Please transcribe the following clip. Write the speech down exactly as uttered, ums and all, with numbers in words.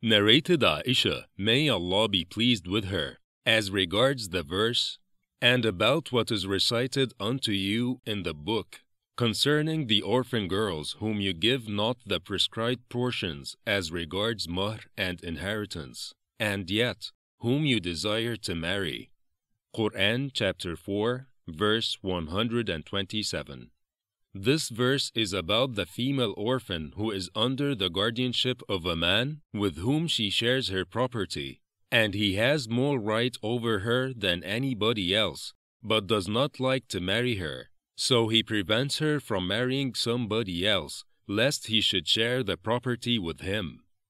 Narrated Aisha, may Allah be pleased with her, as regards the verse, and about what is recited unto you in the book, concerning the orphan girls whom you give not the prescribed portions as regards mahr and inheritance, and yet whom you desire to marry. Quran chapter four, verse one hundred twenty-seven. This verse is about the female orphan who is under the guardianship of a man with whom she shares her property, and he has more right over her than anybody else, but does not like to marry her. So he prevents her from marrying somebody else, lest he should share the property with him.